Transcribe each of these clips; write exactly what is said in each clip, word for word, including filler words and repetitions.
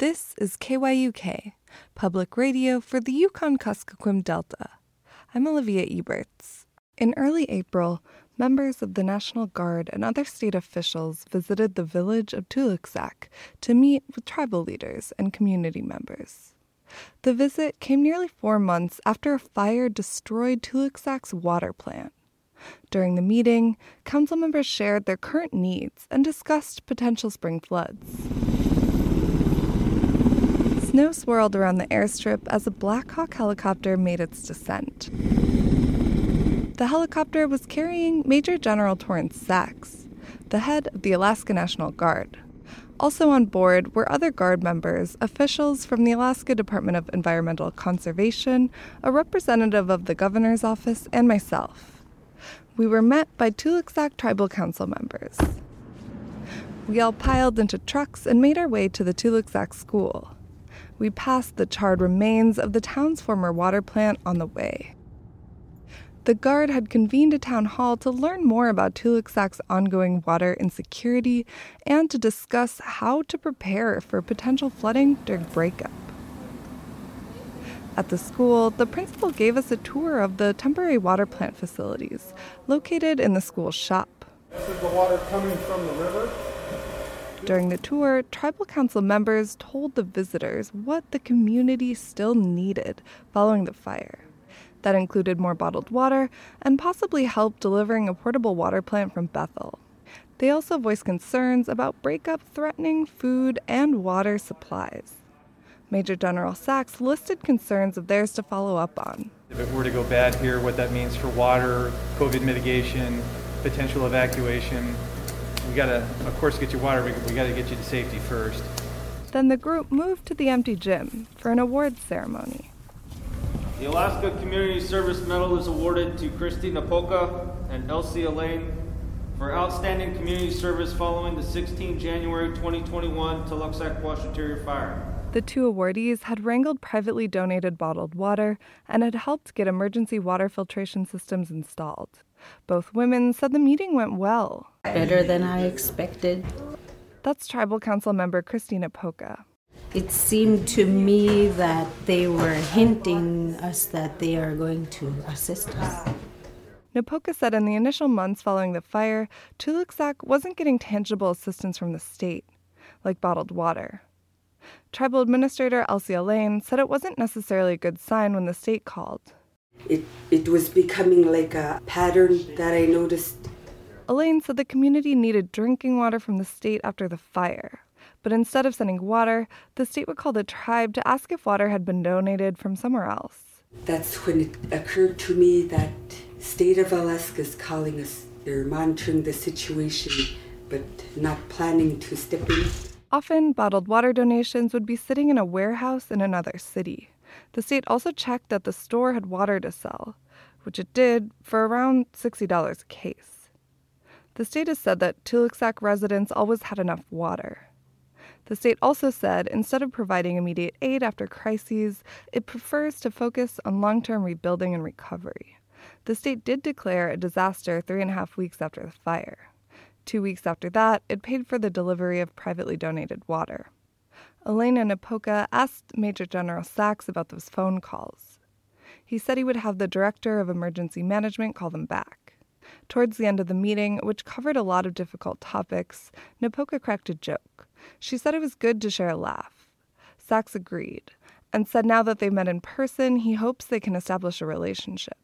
This is K Y U K, public radio for the Yukon-Kuskokwim Delta. I'm Olivia Eberts. In early April, members of the National Guard and other state officials visited the village of Tuluksak to meet with tribal leaders and community members. The visit came nearly four months after a fire destroyed Tuluksak's water plant. During the meeting, council members shared their current needs and discussed potential spring floods. Snow swirled around the airstrip as a Black Hawk helicopter made its descent. The helicopter was carrying Major General Torrance Sachs, the head of the Alaska National Guard. Also on board were other Guard members, officials from the Alaska Department of Environmental Conservation, a representative of the governor's office, and myself. We were met by Tuluksak Tribal Council members. We all piled into trucks and made our way to the Tuluksak School. We passed the charred remains of the town's former water plant on the way. The Guard had convened a town hall to learn more about Tuluksak's ongoing water insecurity and to discuss how to prepare for potential flooding during breakup. At the school, the principal gave us a tour of the temporary water plant facilities located in the school's shop. This is the water coming from the river. During the tour, tribal council members told the visitors what the community still needed following the fire. That included more bottled water and possibly help delivering a portable water plant from Bethel. They also voiced concerns about breakup threatening food and water supplies. Major General Sachs listed concerns of theirs to follow up on. If it were to go bad here, what that means for water, COVID mitigation, potential evacuation. We gotta, of course, get you water, we, we gotta get you to safety first. Then the group moved to the empty gym for an awards ceremony. The Alaska Community Service Medal is awarded to Christy Napoca and Elsie Elaine for outstanding community service following the sixteenth of January twenty twenty-one Tuluksak-Wash Interior fire. The two awardees had wrangled privately donated bottled water and had helped get emergency water filtration systems installed. Both women said the meeting went well. Better than I expected. That's Tribal Council member Christina Poca. It seemed to me that they were hinting us that they are going to assist us. Napoca said in the initial months following the fire, Tuluksak wasn't getting tangible assistance from the state, like bottled water. Tribal Administrator Elsie Elaine said it wasn't necessarily a good sign when the state called. It it was becoming like a pattern that I noticed. Elaine said the community needed drinking water from the state after the fire. But instead of sending water, the state would call the tribe to ask if water had been donated from somewhere else. That's when it occurred to me that State of Alaska is calling us. They're monitoring the situation, but not planning to step in. Often, bottled water donations would be sitting in a warehouse in another city. The state also checked that the store had water to sell, which it did for around sixty dollars a case. The state has said that Tuluksak residents always had enough water. The state also said instead of providing immediate aid after crises, it prefers to focus on long-term rebuilding and recovery. The state did declare a disaster three and a half weeks after the fire. Two weeks after that, it paid for the delivery of privately donated water. Elena Napoca asked Major General Sachs about those phone calls. He said he would have the Director of Emergency Management call them back. Towards the end of the meeting, which covered a lot of difficult topics, Napoca cracked a joke. She said it was good to share a laugh. Sachs agreed, and said now that they've met in person, he hopes they can establish a relationship.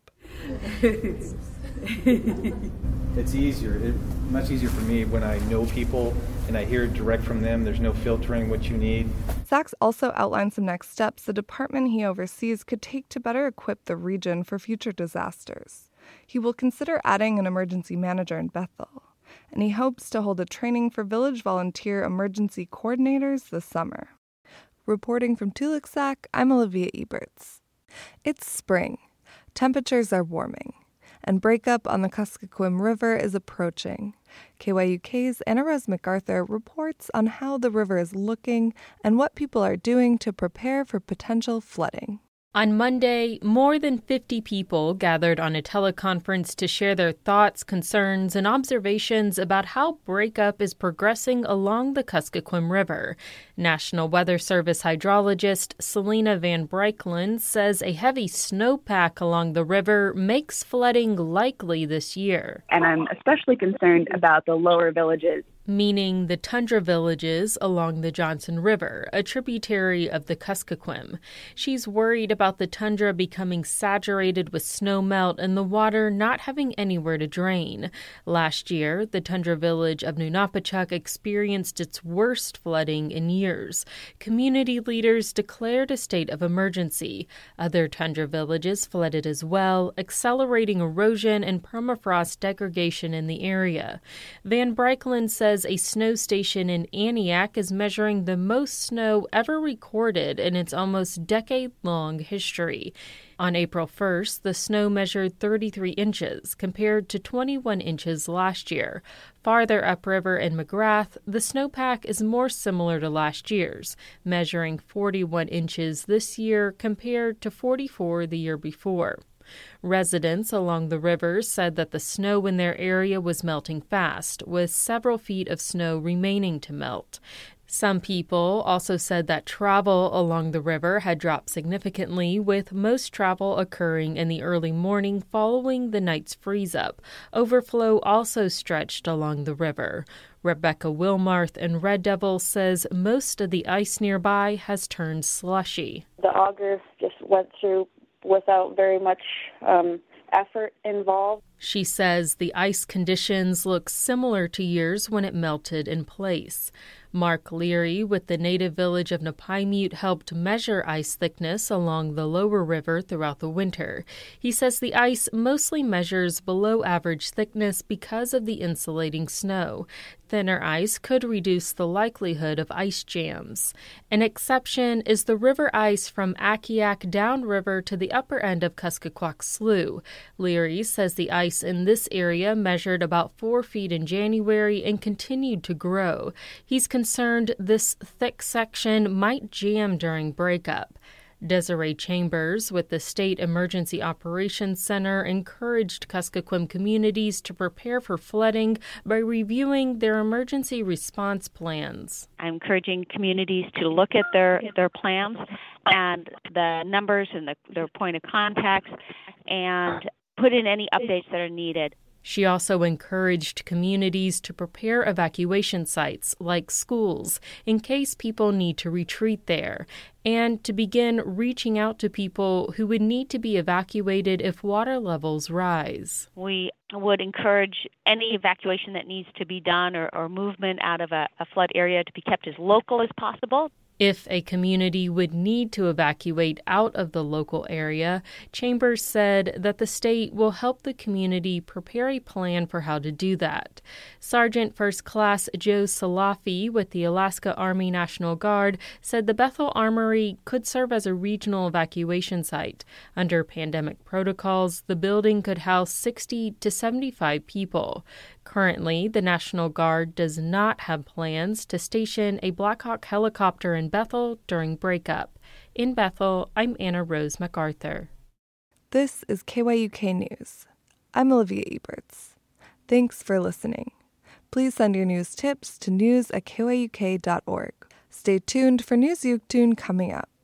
It's easier, it, much easier for me when I know people and I hear it direct from them. There's no filtering what you need. Sachs also outlined some next steps the department he oversees could take to better equip the region for future disasters. He will consider adding an emergency manager in Bethel, and he hopes to hold a training for village volunteer emergency coordinators this summer. Reporting from Tuluksak, I'm Olivia Eberts. It's spring. Temperatures are warming, and breakup on the Kuskokwim River is approaching. K Y U K's Anna Rose MacArthur reports on how the river is looking and what people are doing to prepare for potential flooding. On Monday, more than fifty people gathered on a teleconference to share their thoughts, concerns, and observations about how breakup is progressing along the Kuskokwim River. National Weather Service hydrologist Selena Van Breikelen says a heavy snowpack along the river makes flooding likely this year. And I'm especially concerned about the lower villages, meaning the tundra villages along the Johnson River, a tributary of the Kuskokwim. She's worried about the tundra becoming saturated with snowmelt and the water not having anywhere to drain. Last year, the tundra village of Nunapachuk experienced its worst flooding in years. Community leaders declared a state of emergency. Other tundra villages flooded as well, accelerating erosion and permafrost degradation in the area. Van Breikelen says a snow station in Aniak is measuring the most snow ever recorded in its almost decade-long history. On April first, the snow measured thirty-three inches, compared to twenty-one inches last year. Farther upriver in McGrath, the snowpack is more similar to last year's, measuring forty-one inches this year compared to forty-four the year before. Residents along the river said that the snow in their area was melting fast, with several feet of snow remaining to melt. Some people also said that travel along the river had dropped significantly, with most travel occurring in the early morning following the night's freeze-up. Overflow also stretched along the river. Rebecca Wilmarth in Red Devil says most of the ice nearby has turned slushy. The augers just went through without very much um, effort involved. She says the ice conditions look similar to years when it melted in place. Mark Leary with the native village of Napaimute helped measure ice thickness along the lower river throughout the winter. He says the ice mostly measures below average thickness because of the insulating snow. Thinner ice could reduce the likelihood of ice jams. An exception is the river ice from Akiak downriver to the upper end of Kuskokwak Slough. Leary says the ice in this area measured about four feet in January and continued to grow. He's concerned this thick section might jam during breakup. Desiree Chambers with the State Emergency Operations Center encouraged Kuskokwim communities to prepare for flooding by reviewing their emergency response plans. I'm encouraging communities to look at their, their plans and the numbers and the, their point of contacts and put in any updates that are needed. She also encouraged communities to prepare evacuation sites, like schools, in case people need to retreat there, and to begin reaching out to people who would need to be evacuated if water levels rise. We would encourage any evacuation that needs to be done or, or movement out of a, a flood area to be kept as local as possible. If a community would need to evacuate out of the local area, Chambers said that the state will help the community prepare a plan for how to do that. Sergeant First Class Joe Salafi with the Alaska Army National Guard said the Bethel Armory could serve as a regional evacuation site. Under pandemic protocols, the building could house sixty to seventy-five people. Currently, the National Guard does not have plans to station a Black Hawk helicopter in Bethel during breakup. In Bethel, I'm Anna Rose MacArthur. This is K Y U K News. I'm Olivia Eberts. Thanks for listening. Please send your news tips to news at K Y U K dot org. Stay tuned for News Yuktun coming up.